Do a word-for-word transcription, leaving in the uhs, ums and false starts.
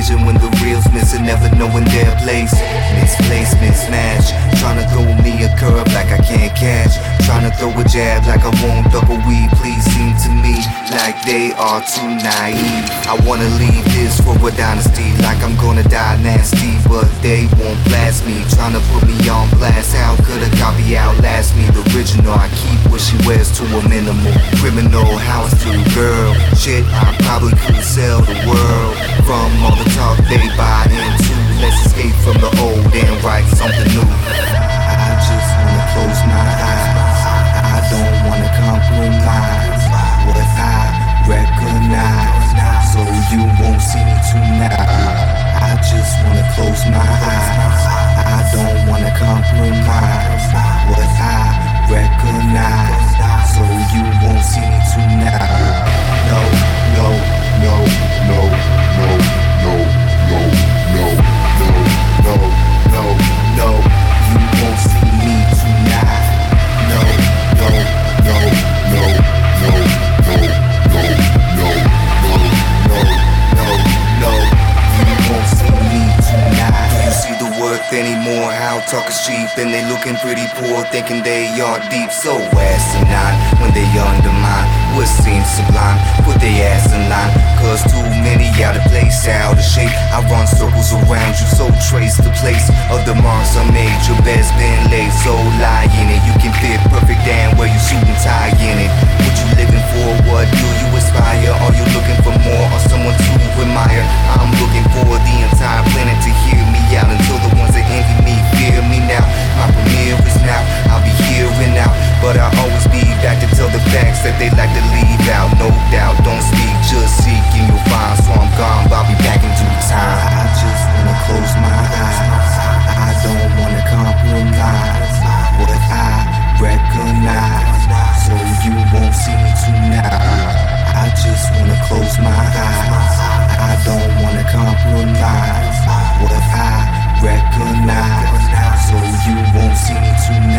vision when the real's missing, never knowing their place. Misplaced, mismatch, trying to throw me a curve like I can't catch, trying to throw a jab like I won't double weave. Please seem to me like they are too naive. I wanna leave this for a dynasty, like I'm gonna die nasty, but they won't blast me, trying to put me on blast. How could a copy outlast me? The original, I keep what she wears to a minimal. Criminal, how it's to the girl. Shit, I probably could sell the world from all the talk they buy into. Let's escape from the old and write something new. I just wanna close my eyes, I don't wanna compromise what I recognize, so you won't see me tonight. I just wanna close my eyes, I don't wanna compromise what I recognize, so you won't see me tonight. No, no, no, no, no, no, no, no, no, no, no, no, you won't see me tonight. No, no, no, no, no, no, no, no, no, no, no, no, you won't see me tonight. Do you see the worth anymore? How talk is cheap and they looking pretty poor, thinking they are deep. So asinine when they undermine what seems sublime, put their ass in line, cause too many out of place, out of shape. I run circles around you, so trace the place of the marks I made. Your bed's been laid, so lie in it. You can fit perfect down where you suit and tie in it. What you living for? What do you aspire? Are you looking for more or someone to admire? I'm looking for the entire planet to hear me out, until the ones that envy me fear me now. My premiere is now, I'll be here and now, but I'll always be back to tell the facts that they like to leave out. No doubt, don't speak, just seek and you'll find. So I'm gone, I'll be back in due time. I just wanna close my eyes, I don't wanna compromise what I recognize, so you won't see me tonight. I just wanna close my eyes, I don't wanna compromise what I recognize, so you won't see me tonight.